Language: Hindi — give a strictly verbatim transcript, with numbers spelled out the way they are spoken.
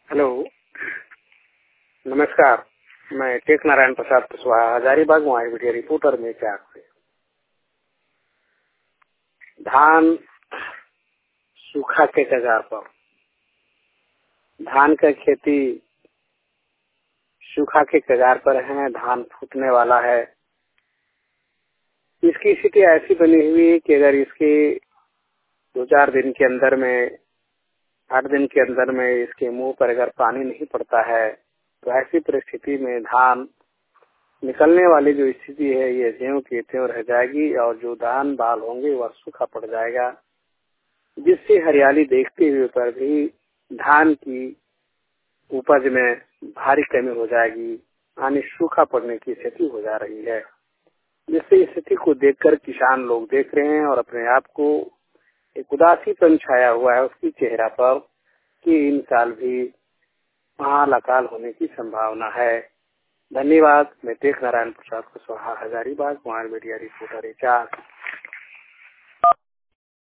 हेलो, नमस्कार। मैं Tek Narayan Prasad Kushwaha Hazaribagh mobile media reporter में चार से धान सूखा के कगार पर। धान का खेती सूखा के कगार पर है, धान फूटने वाला है। इसकी स्थिति ऐसी बनी हुई है कि अगर इसके दो चार दिन के अंदर में, आठ दिन के अंदर में इसके मुंह पर अगर पानी नहीं पड़ता है तो ऐसी परिस्थिति में धान निकलने वाली जो स्थिति है ये ज्यों की त्यों रह जाएगी और जो धान बाल होंगे वह सूखा पड़ जाएगा, जिससे हरियाली देखते हुए पर भी धान की उपज में भारी कमी हो जाएगी, यानी सूखा पड़ने की स्थिति हो जा रही है। जिससे इस स्थिति को देखकर किसान लोग देख रहे हैं और अपने आप को एक उदासीपन छाया हुआ है उसकी चेहरा पर कि इन साल भी महान अकाल होने की संभावना है। धन्यवाद। मैं Tek Narayan Prasad Kushwaha Hazaribagh mobile media reporter चार।